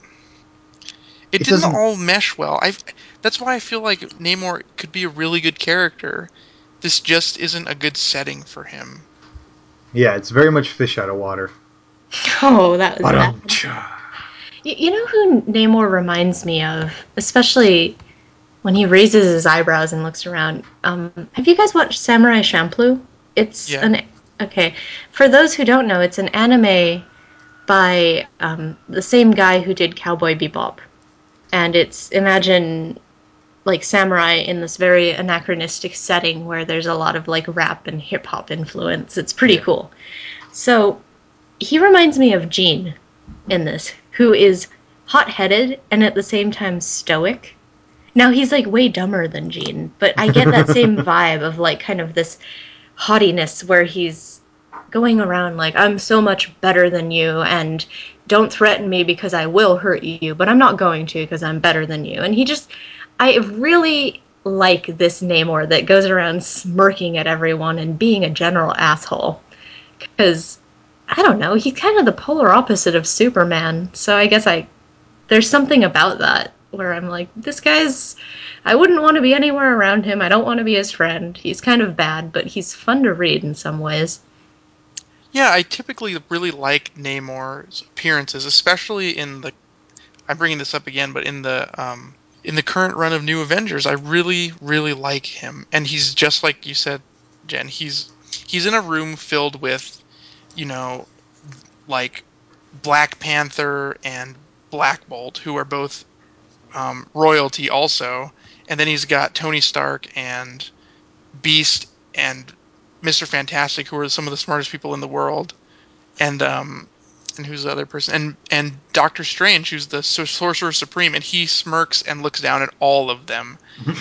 It, It didn't doesn't. all mesh well. I. That's why I feel like Namor could be a really good character. This just isn't a good setting for him. Yeah, it's very much fish out of water. Oh, that was bad. Ba-dum-cha. Y- You know who Namor reminds me of, especially when he raises his eyebrows and looks around. Um, have you guys watched Samurai Champloo? It's Yeah. an okay. For those who don't know, it's an anime by um, the same guy who did Cowboy Bebop, and it's imagine like samurai in this very anachronistic setting where there's a lot of like rap and hip hop influence. It's pretty Yeah. cool. So he reminds me of Gene in this, who is hot-headed and at the same time stoic. Now he's like way dumber than Gene, but I get that same vibe of like kind of this haughtiness where he's going around like I'm so much better than you and don't threaten me because I will hurt you, but I'm not going to because I'm better than you. And he just I really like this Namor that goes around smirking at everyone and being a general asshole. Because I don't know, he's kind of the polar opposite of Superman. So I guess I there's something about that where I'm like, this guy's I wouldn't want to be anywhere around him. I don't want to be his friend. He's kind of bad, but he's fun to read in some ways. Yeah, I typically really like Namor's appearances, especially in the. I'm bringing this up again, but in the um, in the current run of New Avengers, I really, really like him, and he's just like you said, Jen. He's he's in a room filled with, you know, like Black Panther and Black Bolt, who are both um, royalty also, and then he's got Tony Stark and Beast and Mister Fantastic, who are some of the smartest people in the world, and um, and who's the other person, and and Doctor Strange, who's the Sorcerer Supreme, and he smirks and looks down at all of them,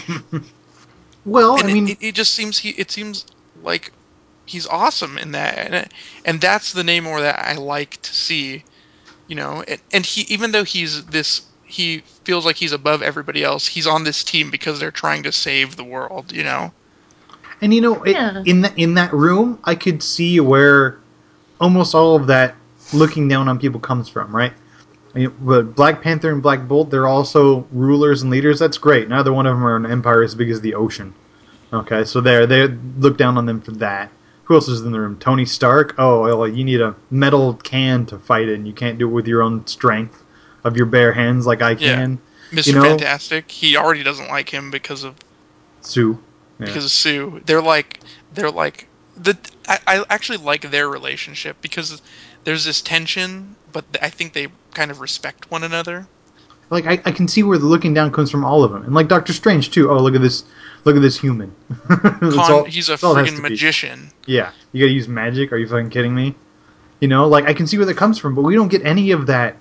Well, I and it, mean, it, it just seems he it seems like he's awesome in that, and, and that's the Namor that I like to see, you know, and, and he even though he's this. He feels like he's above everybody else. He's on this team because they're trying to save the world, you know. and you know, it, Yeah. in that in that room, I could see where almost all of that looking down on people comes from, right? I mean, but Black Panther and Black Bolt, they're also rulers and leaders. That's great. Neither one of them are an empire as big as the ocean. Okay, so there, they look down on them for that. Who else is in the room? Tony Stark. Oh, well, you need a metal can to fight it, and you can't do it with your own strength of your bare hands like I Yeah. can. Mister You know, Fantastic, he already doesn't like him because of Sue. Yeah. because of Sue. They're like they're like the I, I actually like their relationship because there's this tension, but I think they kind of respect one another. Like I, I can see where the looking down comes from all of them, and like Doctor Strange too. Oh, look at this! Look at this human. That's Con, all, he's a that's all it has friggin' to be. magician. Yeah, you gotta use magic. Are you fucking kidding me? You know, like I can see where that comes from, but we don't get any of that.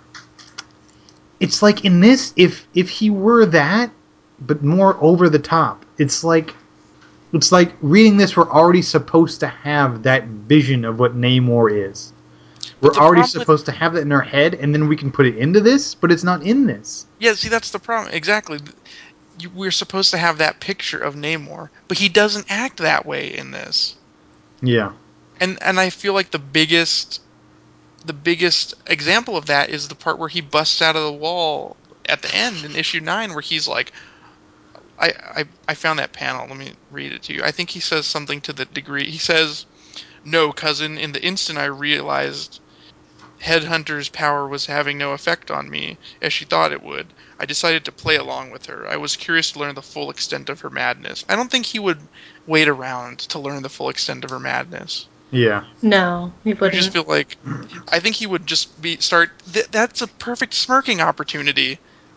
It's like in this, if if he were that, but more over the top, it's like it's like reading this. We're already supposed to have that vision of what Namor is. But We're the already problem with- supposed to have that in our head, and then we can put it into this, but it's not in this. Yeah, see, that's the problem. Exactly. You, we're supposed to have that picture of Namor, but he doesn't act that way in this. Yeah. And and I feel like the biggest the biggest example of that is the part where he busts out of the wall at the end in issue nine, where he's like, I, I, I found that panel. Let me read it to you. I think he says something to the degree. He says, "No, cousin, in the instant I realized Headhunter's power was having no effect on me, as she thought it would, I decided to play along with her. I was curious to learn the full extent of her madness." I don't think he would wait around to learn the full extent of her madness. Yeah. No, he I wouldn't. just feel like, I think he would just be start. Th- that's a perfect smirking opportunity.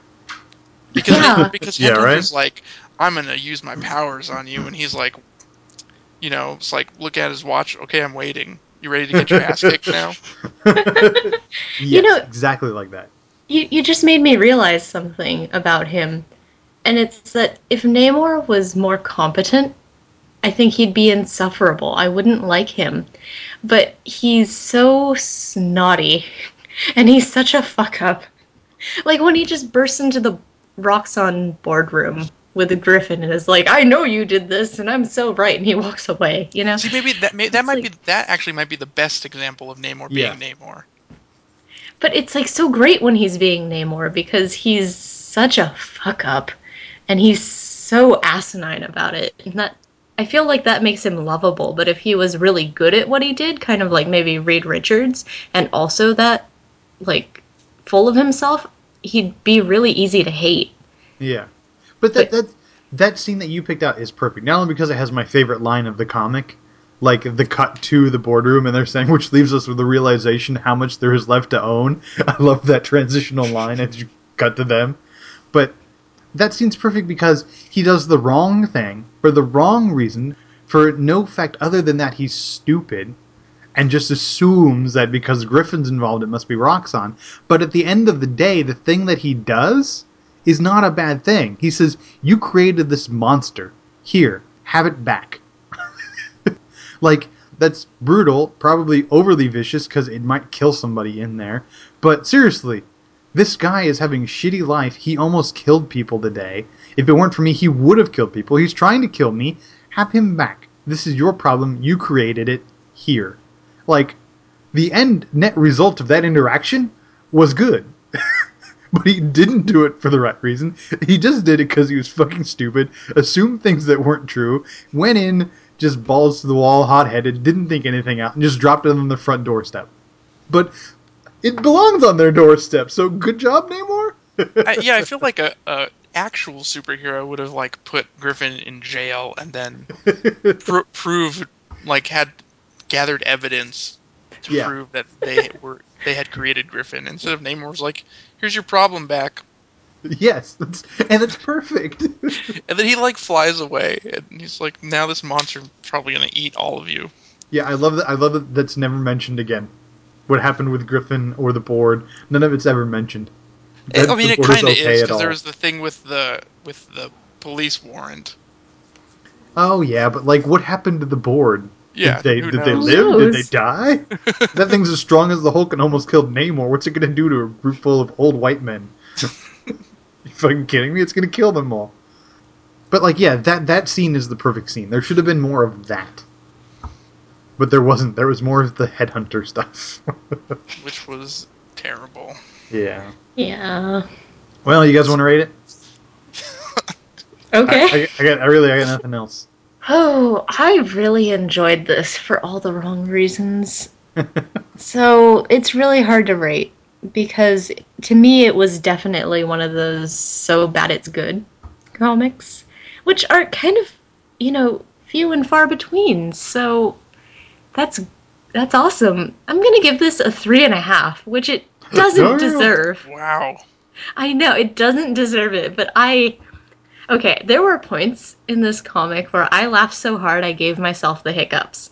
Because Yeah. because Yeah, Headhunter's right? like, "I'm gonna use my powers on you," and he's like, you know, it's like, look at his watch. Okay, I'm waiting. You ready to get your ass kicked now? Yes, You know- exactly like that. You you just made me realize something about him, and it's that if Namor was more competent, I think he'd be insufferable. I wouldn't like him, but he's so snotty, and he's such a fuck up. Like when he just bursts into the Roxxon boardroom with a griffin and is like, "I know you did this, and I'm so right," and he walks away. You know. See, maybe that may, that It's might like- be that actually might be the best example of Namor Yeah. being Namor. But it's like so great when he's being Namor because he's such a fuck up and he's so asinine about it. And that I feel like that makes him lovable, but if he was really good at what he did, kind of like maybe Reed Richards, and also that like full of himself, he'd be really easy to hate. Yeah. But that, But- that that scene that you picked out is perfect. Not only because it has my favorite line of the comic, like the cut to the boardroom and they're saying, which leaves us with the realization how much there is left to own. I love that transitional line as you cut to them. But that scene's perfect because he does the wrong thing for the wrong reason, for no fact other than that he's stupid, and just assumes that because Griffin's involved it must be Roxxon. But at the end of the day, the thing that he does is not a bad thing. He says, "You created this monster. Here, have it back." Like, that's brutal, probably overly vicious because it might kill somebody in there. But seriously, this guy is having a shitty life. He almost killed people today. If it weren't for me, he would have killed people. He's trying to kill me. Have him back. This is your problem. You created it. Here. Like, the end net result of that interaction was good. But he didn't do it for the right reason. He just did it because he was fucking stupid, assumed things that weren't true, went in, just balls to the wall, hot-headed, didn't think anything out, and just dropped it on the front doorstep. But it belongs on their doorstep, so good job, Namor? I, yeah, I feel like a, a actual superhero would have like put Griffin in jail and then pr- proved like had gathered evidence to Yeah. prove that they were they had created Griffin, instead of Namor was like, "Here's your problem back," Yes, that's, and it's perfect. and then he like flies away, and he's like, "Now this monster's probably gonna eat all of you." Yeah, I love that. I love that that's never mentioned again. What happened with Griffin or the board, none of it's ever mentioned. That I mean, the it board kind of okay is at because there all. was the thing with the with the police warrant. Oh yeah, but like, what happened to the board? Yeah, did they who did they knows? live? Who Did they knows? die? That thing's as strong as the Hulk and almost killed Namor. What's it gonna do to a group full of old white men? You fucking kidding me? It's gonna kill them all. But like, yeah, that that scene is the perfect scene. There should have been more of that, but there wasn't. There was more of the headhunter stuff. Which was terrible. Yeah. Yeah. Well, you guys want to rate it? Okay. I, I, I got. I really. I got nothing else. Oh, I really enjoyed this for all the wrong reasons. So it's really hard to rate because to me it was definitely one of those so bad it's good comics, which are kind of, you know, few and far between. So that's that's awesome. I'm gonna give this a three and a half, which it doesn't deserve. Wow. I know it doesn't deserve it, but I. Okay, there were points in this comic where I laughed so hard I gave myself the hiccups.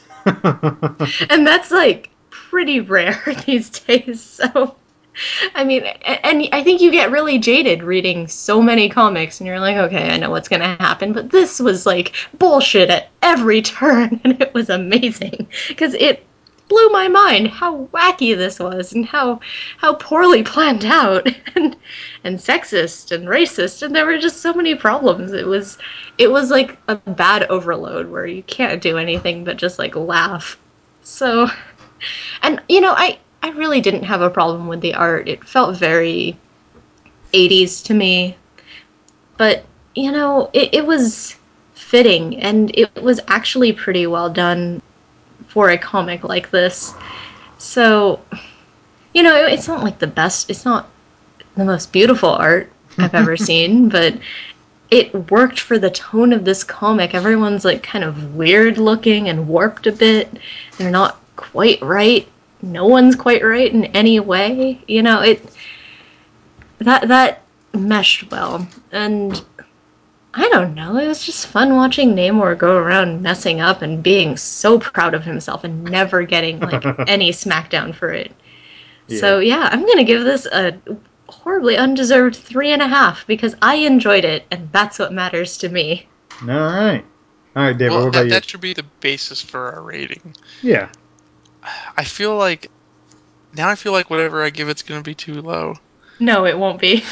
And that's, like, pretty rare these days, so... I mean, and I think you get really jaded reading so many comics, and you're like, okay, I know what's gonna happen, but this was, like, bullshit at every turn, and it was amazing, because it blew my mind how wacky this was, and how how poorly planned out, and and sexist and racist, and there were just so many problems. It was it was like a bad overload where you can't do anything but just like laugh. So, and you know, I I really didn't have a problem with the art. It felt very eighties to me, but you know, it, it was fitting, and it was actually pretty well done for a comic like this. So, you know, it's not like the best, it's not the most beautiful art I've ever seen, but it worked for the tone of this comic. Everyone's like kind of weird looking and warped a bit. They're not quite right. No one's quite right in any way. You know, it that that meshed well. And I don't know, it was just fun watching Namor go around messing up and being so proud of himself and never getting, like, any smackdown for it. Yeah. So, yeah, I'm gonna give this a horribly undeserved three and a half, because I enjoyed it, and that's what matters to me. Alright. Alright, David, well, what about that, you? That should be the basis for our rating. Yeah. I feel like... Now I feel like whatever I give it's gonna be too low. No, it won't be.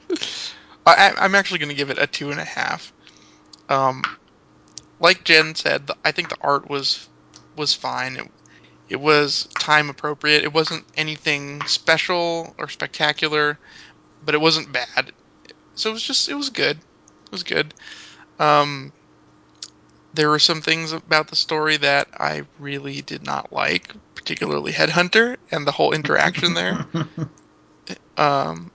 I, I'm actually going to give it a two and a half. Um, like Jen said, the, I think the art was was fine. It, it was time appropriate. It wasn't anything special or spectacular, but it wasn't bad. So it was just it was good. It was good. Um, there were some things about the story that I really did not like, particularly Headhunter and the whole interaction there. Um,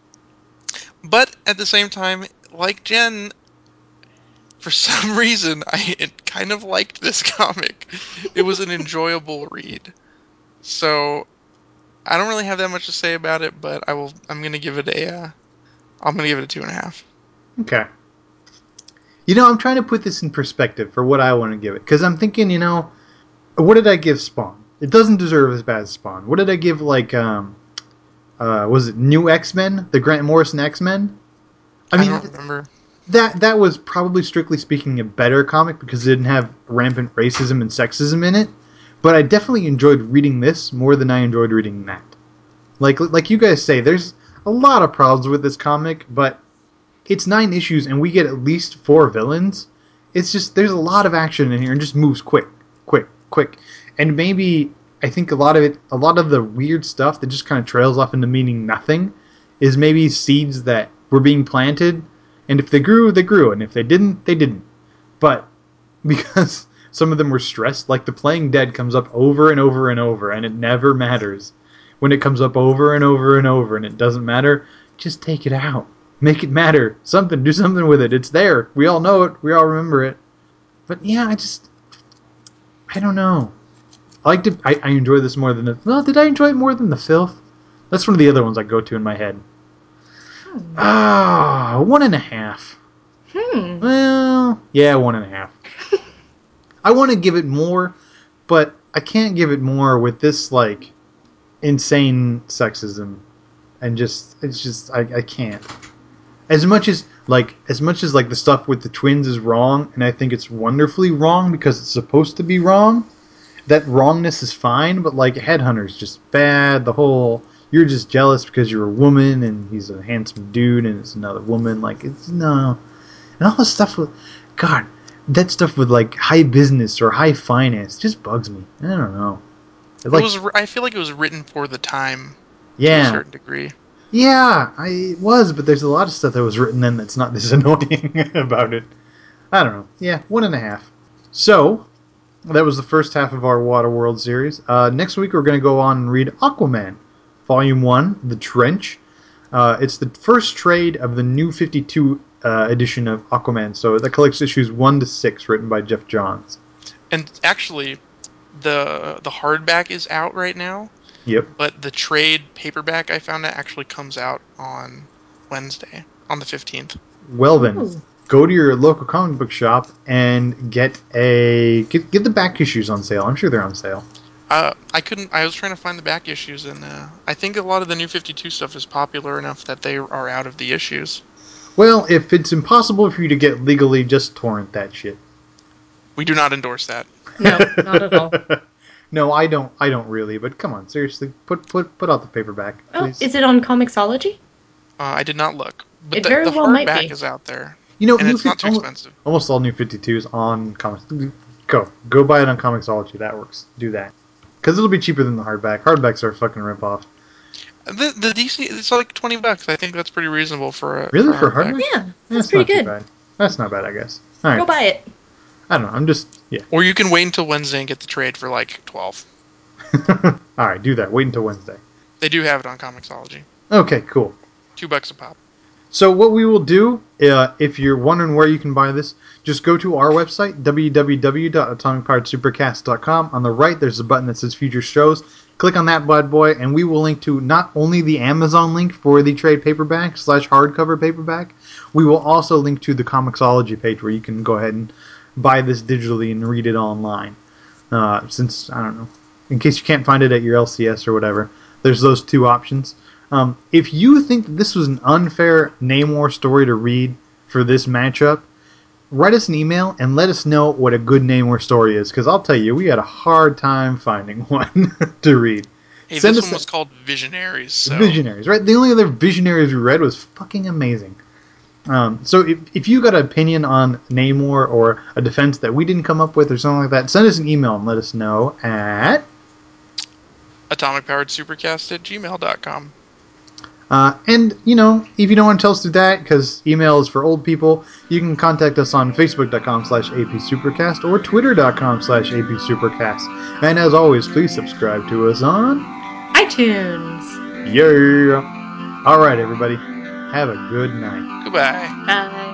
but at the same time, like Jen, for some reason, I kind of liked this comic. It was an enjoyable read. So I don't really have that much to say about it, but I will. I'm gonna give it a. Uh, I'm gonna give it a two and a half. Okay. You know, I'm trying to put this in perspective for what I want to give it, because I'm thinking, you know, what did I give Spawn? It doesn't deserve as bad as Spawn. What did I give, like, um, uh, was it New X-Men, the Grant Morrison X-Men? I mean, I don't remember. That that was probably, strictly speaking, a better comic because it didn't have rampant racism and sexism in it. But I definitely enjoyed reading this more than I enjoyed reading that. Like like you guys say, there's a lot of problems with this comic, but it's nine issues and we get at least four villains. It's just, there's a lot of action in here and just moves quick, quick, quick. And maybe, I think a lot of it, a lot of the weird stuff that just kind of trails off into meaning nothing is maybe seeds that were being planted. And if they grew, they grew. And if they didn't, they didn't. But because some of them were stressed, like the Playing Dead comes up over and over and over, and it never matters. When it comes up over and over and over and it doesn't matter, just take it out. Make it matter. Something. Do something with it. It's there. We all know it. We all remember it. But yeah, I just... I don't know. I like to... I, I enjoy this more than the... Well, did I enjoy it more than The Filth? That's one of the other ones I go to in my head. Ah, one and a half. Hmm. Well, yeah, one and a half. I want to give it more, but I can't give it more with this, like, insane sexism. And just, it's just, I, I can't. As much as, like, as much as, like, the stuff with the twins is wrong, and I think it's wonderfully wrong because it's supposed to be wrong, that wrongness is fine, but, like, Headhunter's just bad. The whole... You're just jealous because you're a woman and he's a handsome dude and it's another woman. Like, it's no. And all this stuff with, God, that stuff with, like, high business or high finance just bugs me. I don't know. It, like, it was. I feel like it was written for the time. Yeah. To a certain degree. Yeah, I, it was, but there's a lot of stuff that was written then that's not this annoying about it. I don't know. Yeah, one and a half. So, that was the first half of our Waterworld series. Uh, next week we're going to go on and read Aquaman. Volume one, The Trench. Uh, it's the first trade of the New fifty-two uh, edition of Aquaman. So that collects issues one to six, written by Jeff Johns. And actually, the the hardback is out right now, Yep. but the trade paperback I found out actually comes out on Wednesday, on the fifteenth. Well then, Ooh. go to your local comic book shop and get a get, get the back issues on sale. I'm sure they're on sale. Uh, I couldn't. I was trying to find the back issues, and uh, I think a lot of the New fifty-two stuff is popular enough that they are out of the issues. Well, if it's impossible for you to get legally, just torrent that shit. We do not endorse that. No, not at all. No, I don't. I don't really. But come on, seriously, put put put out the paperback, Oh, please. is it on Comixology? Uh, I did not look, but It the, very the well might hardback be. is out there, You know, and New it's not too fifty expensive. Almost all New fifty-twos on comics. Go go buy it on Comixology. That works. Do that because it'll be cheaper than the hardback. Hardbacks are a fucking ripoff. The the D C, it's like twenty bucks. I think that's pretty reasonable for a Really, for, for a hardback. hardback? Yeah, that's That's pretty not too good. bad. That's not bad, I guess. All right. Go buy it. I don't know. I'm just yeah. Or you can wait until Wednesday and get the trade for like twelve. All right, do that. Wait until Wednesday. They do have it on Comixology. Okay, cool. Two bucks a pop. So what we will do, uh, if you're wondering where you can buy this, just go to our website, w w w dot atomic powered supercast dot com. On the right, there's a button that says Future Shows. Click on that bad boy, and we will link to not only the Amazon link for the trade paperback slash hardcover paperback, we will also link to the Comixology page where you can go ahead and buy this digitally and read it online. Uh, since, I don't know, in case you can't find it at your L C S or whatever, there's those two options. Um, if you think this was an unfair Namor story to read for this matchup, write us an email and let us know what a good Namor story is, because I'll tell you, we had a hard time finding one to read. Hey, Send this us one was a- called Visionaries. So. Visionaries, right? The only other Visionaries we read was fucking amazing. Um, so if, if you got an opinion on Namor or a defense that we didn't come up with or something like that, send us an email and let us know at... atomic powered supercast at gmail dot com. Uh, and, you know, if you don't want to tell us to do that, because email is for old people, you can contact us on facebook.com slash apsupercast or twitter.com slash apsupercast. And as always, please subscribe to us on... iTunes. Yeah! Alright, everybody. Have a good night. Goodbye. Bye.